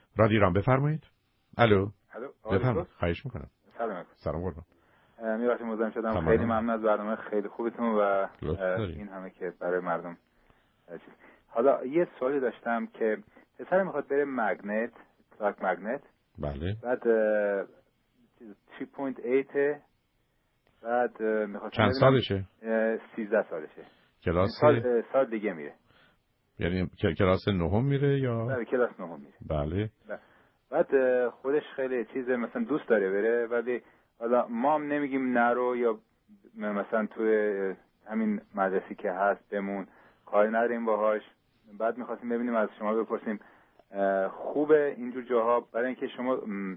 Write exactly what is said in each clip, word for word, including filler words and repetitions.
رادیو ایران بفرمایید. الو. الو. بفرمایید. خواهش میکنم. سلام علیکم. سلام قربان. میراثی مزاحم شدم. خیلی ممنون از برنامه خیلی خوبتون و این همه که برای مردم. حالا یه سوالی داشتم که پسر میخواد بره مگنت، کلاک مگنت. بله. بعد سه و هشت بعد میخواد چند سالشه؟ سیزده سالشه. کلاس سال سال دیگه میره. یعنی کلاس نهم میره یا؟ بله کلاس نهم میره. بله. بعد خودش خیلی چیز مثلا دوست داره بره، ولی حالا ما هم نمیگیم نرو یا مثلا توی همین مدرسه که هست بمون، کاری نداریم باهاش. بعد میخواستیم ببینیم از شما بپرسیم خوبه اینجور جاها، برای اینکه شما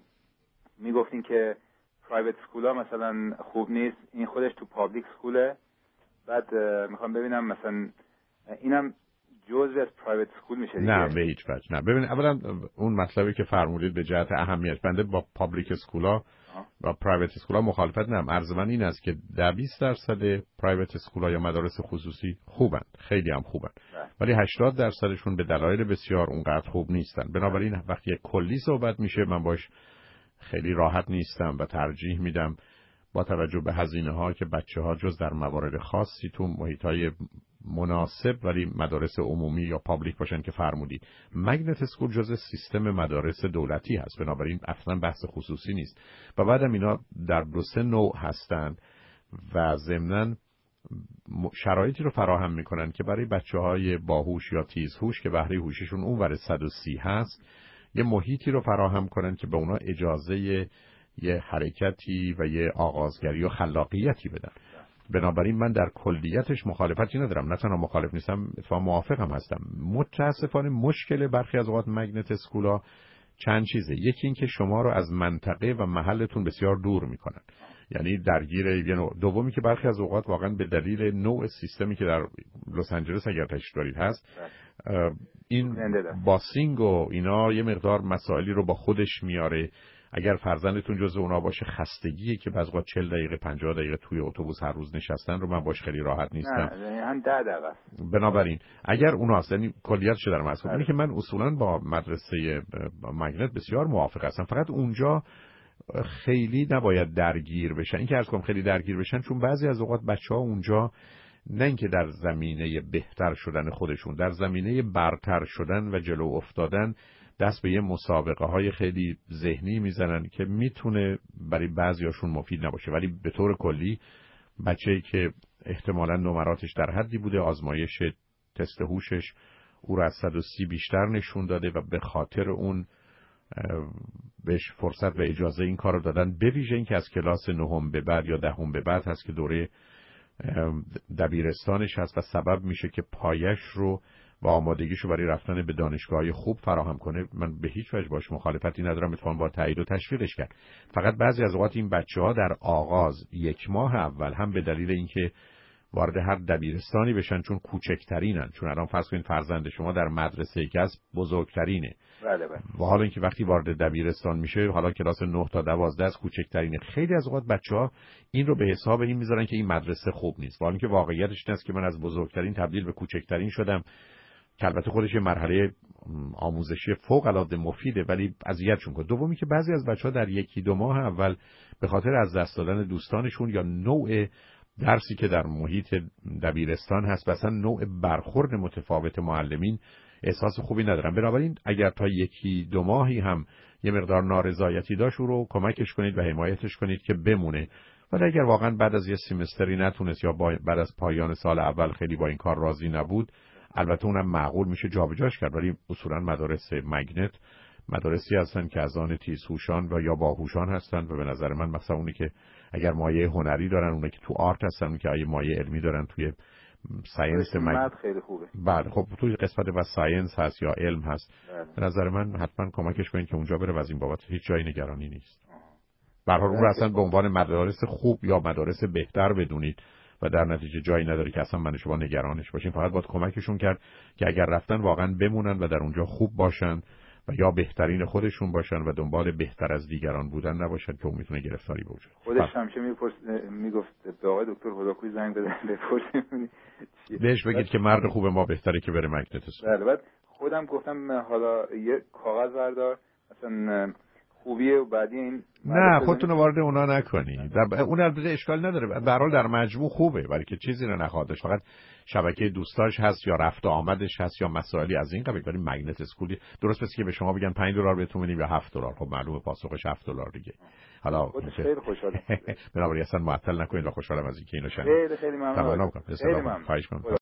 میگفتین که پرایوت سکولا مثلا خوب نیست، این خودش تو پابلیک سکوله. بعد میخوام ببینم مثلا اینم جزء از پرایوت سکول میشه دیگه؟ نه به هیچ وجه نه. ببین اولا اون مطلبی که فرمودید به جهت اهمیت، بنده با پابلیک اسکولا و پرایوت اسکولا مخالفت ندارم. عرض من این است که ده بیست درصد پرایوت اسکولا یا مدارس خصوصی خوبن، خیلی هم خوبن، ولی هشتاد درصدشون به دلایل بسیار اونقدر خوب نیستن. بنابراین وقتی کلی صحبت میشه من باش خیلی راحت نیستم و ترجیح میدم با توجه به هزینه ها که بچه ها جز در موارد خاصی تو محیط های مناسب ولی مدارس عمومی یا پابلیک باشن که فرمودید. مگنت اسکول جز سیستم مدارس دولتی هست، بنابراین اصلا بحث خصوصی نیست. و بعدم اینا در دو سه نوع هستند و ضمناً شرایطی رو فراهم میکنن که برای بچه های باهوش یا تیزهوش که بهره هوششون اونور صد و سی هست یه محیطی رو فراهم کنن که به اونا اجازه یه حرکتی و یه آغازگری و خلاقیتی بدن. بنابراین من در کلیتش مخالفتی ندارم، نه تنها مخالف نیستم، اتفاقا موافقم هستم. متاسفانه مشکل برخی از اوقات مگنت اسکولا چند چیزه. یکی این که شما رو از منطقه و محلتون بسیار دور میکنن، یعنی درگیر یه نوع. دومی که برخی از اوقات واقعا به دلیل نوع سیستمی که در لس آنجلس اگر تشریف دارید هست، این باسینگ و اینا یه مقدار مسائلی رو با خودش میاره. اگر فرزندتون جزو اونا باشه، خستگیه که بعضی وقت چهل دقیقه پنجاه دقیقه توی اتوبوس هر روز نشستن رو من باش خیلی راحت نیستم. نه هم ده دقیقه. بنابراین اگر اوناست، یعنی کلیتش در مسئله اینه که من اصولا با مدرسه مگنت بسیار موافق هستم، فقط اونجا خیلی نباید درگیر بشن. این که عرض کنم خیلی درگیر بشن چون بعضی از اوقات بچه‌ها اونجا نه اینکه در زمینه بهتر شدن خودشون، در زمینه برتر شدن و جلو افتادن دست به یه مسابقه های خیلی ذهنی میزنن که میتونه برای بعضیاشون مفید نباشه. ولی به طور کلی بچه‌ای که احتمالاً نمراتش در حدی بوده، آزمایش تست هوشش او را از صد و سی بیشتر نشون داده و به خاطر اون بهش فرصت و اجازه این کار رو دادن، به ویژه این که از کلاس نهم به بعد یا دهم به بعد هست که دوره دبیرستانش هست و سبب میشه که پایش رو و آمادگیشو برای رفتن به دانشگاه‌های خوب فراهم کنه. من به هیچ وجه باش مخالفتی ندارم، اتفاقاً با تایید و تشویقش کرد. فقط بعضی از اوقات این بچه‌ها در آغاز یک ماه اول هم به دلیل اینکه وارد هر دبیرستانی بشن چون کوچکترینن، چون الان فرض کنید فرزند شما در مدرسه که از بزرگترینه، بله بله، و حالا اینکه وقتی وارد دبیرستان میشه حالا کلاس نه تا دوازده از کوچکترینه، خیلی از اوقات بچه‌ها این رو به حساب این میذارن که این مدرسه خوب نیست، ولی اینکه واقعیتش این است که من از بزرگترین تبدیل به کوچکترین شدم، که البته خودش یه مرحله آموزشی فوق العاده مفیده ولی اذیتشون کنه. دومی که بعضی از بچه‌ها در یکی دو ماه اول به خاطر از دست دادن دوستانشون یا نوع درسی که در محیط دبیرستان هست، مثلا نوع برخورد متفاوت معلمین، احساس خوبی ندارن. بنابراین اگر تا یکی دو ماهی هم یه مقدار نارضایتی داشت او رو کمکش کنید و حمایتش کنید که بمونه. ولی اگر واقعا بعد از یه سیمستری نتونست یا بعد از پایان سال اول خیلی با این کار راضی نبود، البته اونم معقول میشه جابجاش کرد. ولی اصولا مدارس مگنت مدارسی هستن که از آن تیزهوشان و یا باهوشان هستن و به نظر من مثلا اونی که اگر مایه هنری دارن، اونی که تو آرت هستن، اونی که اگه مایه علمی دارن توی ساینس مگنت خیلی خوبه. بله خب توی قسمت و ساینس هست یا علم هست، به نظر من حتما کمکش کنین که اونجا بره و از این بابت هیچ جایی نگرانی نیست. به هر حال اون اصلا به عنوان مدارس خوب یا مدارس بهتر بدونید و در نتیجه جایی نداره که اصلا من شما نگرانش باشین. فقط باید کمکشون کرد که اگر رفتن واقعا بمونن و در اونجا خوب باشن و یا بهترین خودشون باشن و دنبال بهتر از دیگران بودن نباشن که اون میتونه گرفتاری باشه. خودش همیشه میپرس میگفت به آقای دکتر هداکوی زنگ بزن بپرسیم بهش بگید که مرد خوب ما بهتره که بره مگنت اسکول. بله. بعد خودم گفتم حالا یه کاغذ بردار اصلا خوبیه و بعدی این نه خودتون رو وارد اونا نکنید. اون البته اشکال نداره، به هر حال در مجموع خوبه، ولی که چیزی رو نخواهدش، فقط شبکه دوستاش هست یا رفت و آمدش هست یا مسائلی از این قبیل. ولی مگنت اسکولی درست مثل که به شما بگن پنج دلار بهتون میدیم یا هفت دلار، خب معلومه پاسخش هفت دلار دیگه. حالا خیلی خوشحالم. بنابراین اصلا معطل نکنید و خوشحالم از اینکه اینو شنیدید. خیلی خیلی ممنون. خیلی ممنون. خواهش می‌کنم.